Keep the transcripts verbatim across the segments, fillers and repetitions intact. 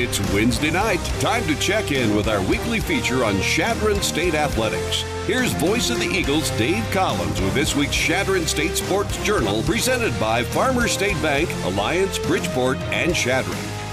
It's Wednesday night. Time to check in with our weekly feature on Chadron State Athletics. Here's Voice of the Eagles, Dave Collins, with this week's Chadron State Sports Journal, presented by Farmers State Bank, Alliance, Bridgeport, and Chadron.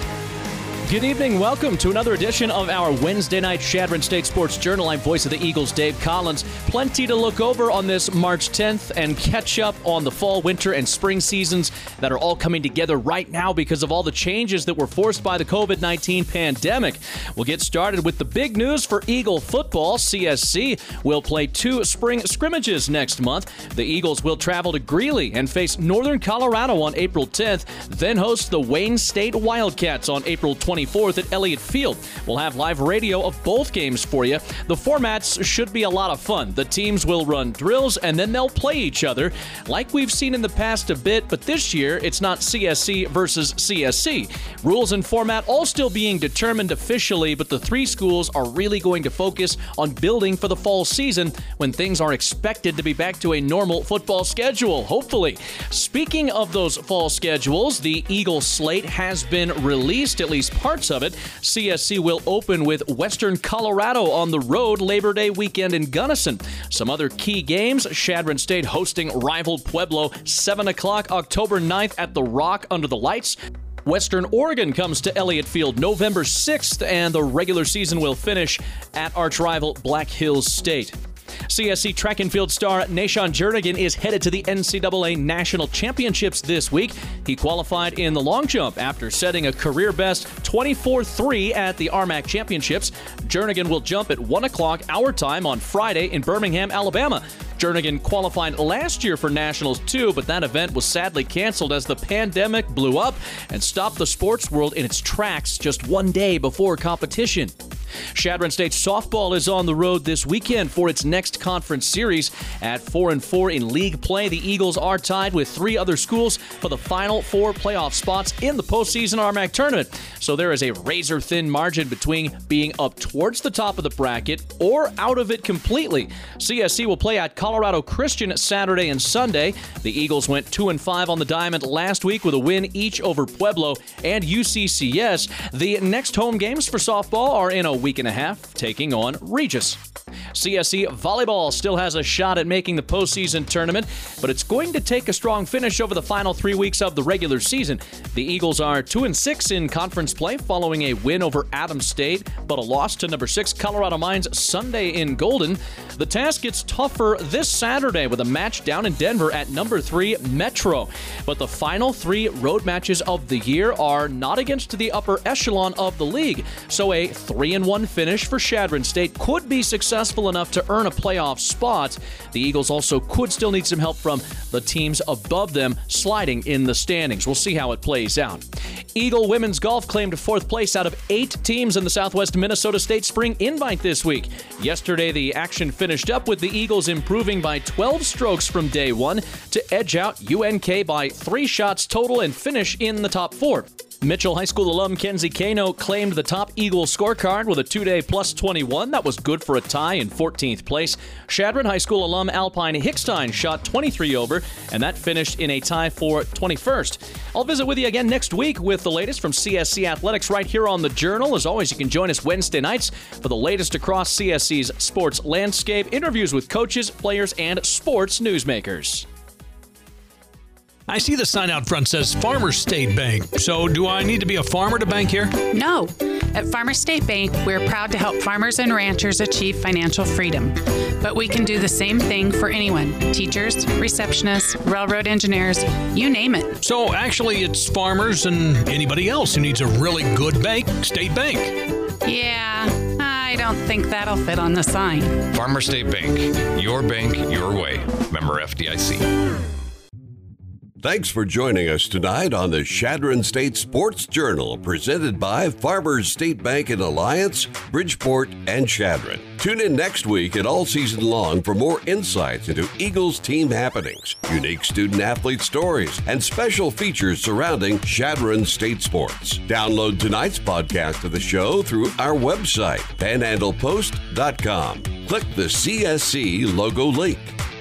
Good evening. Welcome to another edition of our Wednesday night Chadron State Sports Journal. I'm Voice of the Eagles, Dave Collins. Plenty to look over on this March tenth and catch up on the fall, winter, and spring seasons that are all coming together right now because of all the changes that were forced by the covid nineteen pandemic. We'll get started with the big news for Eagle football. C S C will play two spring scrimmages next month. The Eagles will travel to Greeley and face Northern Colorado on April tenth, then host the Wayne State Wildcats on April twenty-fourth at Elliott Field. We'll have live radio of both games for you. The formats should be a lot of fun. The teams will run drills and then they'll play each other like we've seen in the past a bit, but this year it's not C S C versus C S C. Rules and format all still being determined officially, but the three schools are really going to focus on building for the fall season when things are expected to be back to a normal football schedule, hopefully. Speaking of those fall schedules, the Eagle slate has been released, at least parts of it. C S C will open with Western Colorado on the road Labor Day weekend in Gunnison. Some other key games: Chadron State hosting rival Pueblo, seven o'clock October ninth at the Rock under the lights. Western Oregon comes to Elliott Field November sixth, and the regular season will finish at arch-rival Black Hills State. C S C track and field star Nahshon Jernigan is headed to the N C double A National Championships this week. He qualified in the long jump after setting a career-best twenty-four three at the R M A C Championships. Jernigan will jump at one o'clock our time on Friday in Birmingham, Alabama. Jernigan qualified last year for Nationals too, but that event was sadly canceled as the pandemic blew up and stopped the sports world in its tracks just one day before competition. Chadron State softball is on the road this weekend for its next conference series. At four and four in league play, the Eagles are tied with three other schools for the final four playoff spots in the postseason R M A C tournament. So there is a razor-thin margin between being up towards the top of the bracket or out of it completely. C S C will play at Colorado Christian Saturday and Sunday. The Eagles went two and five on the diamond last week with a win each over Pueblo and U C C S. The next home games for softball are in a week and a half, taking on Regis. C S C volleyball still has a shot at making the postseason tournament, but it's going to take a strong finish over the final three weeks of the regular season. The Eagles are two and six in conference play following a win over Adams State, but a loss to number six Colorado Mines Sunday in Golden. The task gets tougher this Saturday with a match down in Denver at number three Metro. But the final three road matches of the year are not against the upper echelon of the league, so a three and one finish for Chadron State could be successful enough to earn a playoff spot. The Eagles also could still need some help from the teams above them sliding in the standings. We'll see how it plays out. Eagle women's golf claimed fourth place out of eight teams in the Southwest Minnesota State Spring Invite this week. Yesterday, the action finished up with the Eagles improving by twelve strokes from day one to edge out U N K by three shots total and finish in the top four. Mitchell High School alum Kenzie Kano claimed the top Eagle scorecard with a two-day plus twenty-one. That was good for a tie in fourteenth place. Chadron High School alum Alpine Hickstein shot twenty-three over, and that finished in a tie for twenty-first. I'll visit with you again next week with the latest from C S C Athletics right here on the Journal. As always, you can join us Wednesday nights for the latest across C S C's sports landscape, interviews with coaches, players, and sports newsmakers. I see the sign out front says Farmers State Bank. So do I need to be a farmer to bank here? No. At Farmers State Bank, we're proud to help farmers and ranchers achieve financial freedom. But we can do the same thing for anyone. Teachers, receptionists, railroad engineers, you name it. So actually it's farmers and anybody else who needs a really good bank, State Bank. Yeah, I don't think that'll fit on the sign. Farmers State Bank. Your bank, your way. Member F D I C. Thanks for joining us tonight on the Chadron State Sports Journal, presented by Farmers State Bank and Alliance, Bridgeport, and Chadron. Tune in next week and all season long for more insights into Eagles team happenings, unique student-athlete stories, and special features surrounding Chadron State sports. Download tonight's podcast of the show through our website, panhandlepost dot com. Click the C S C logo link.